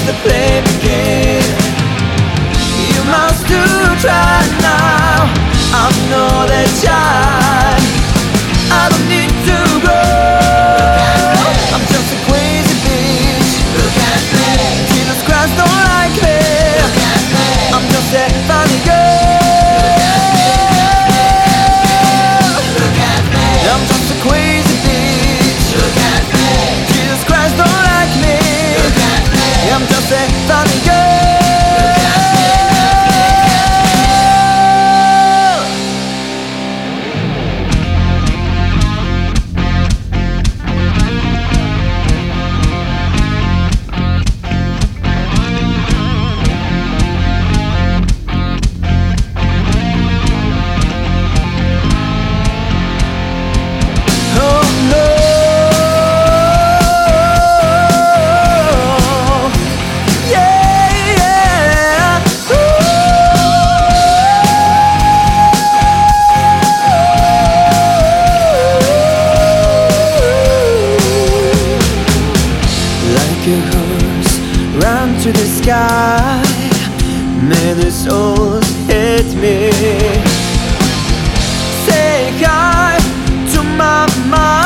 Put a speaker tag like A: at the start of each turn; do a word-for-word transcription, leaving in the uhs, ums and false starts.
A: the play begin. You must do try now. I know that child. I don't need to go. I'm just a crazy bitch.
B: Look at me.
A: Jesus Christ don't like me.
B: Look at me.
A: I'm just a funny girl.
B: Look at me.
A: I'm just a crazy bitch.
B: Look at me.
A: Jesus Christ don't like me.
B: Look at me.
A: I'm just a funny girl. Like a horse run to the sky, many souls hate me. Say hi to my mind.